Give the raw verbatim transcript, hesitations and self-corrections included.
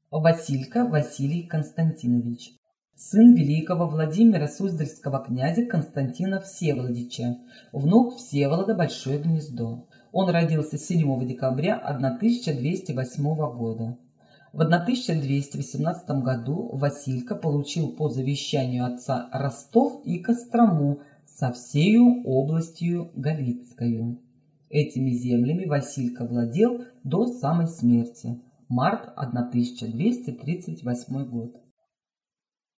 Василько Василий Константинович, сын великого Владимира Суздальского князя Константина Всеволодича, внук Всеволода Большое Гнездо. Он родился седьмого декабря тысяча двести восьмого года. В тысяча двести восемнадцатом году Василько получил по завещанию отца Ростов и Кострому со всею областью Галицкою. Этими землями Василько владел до самой смерти. Март тысяча двести тридцать восьмой год.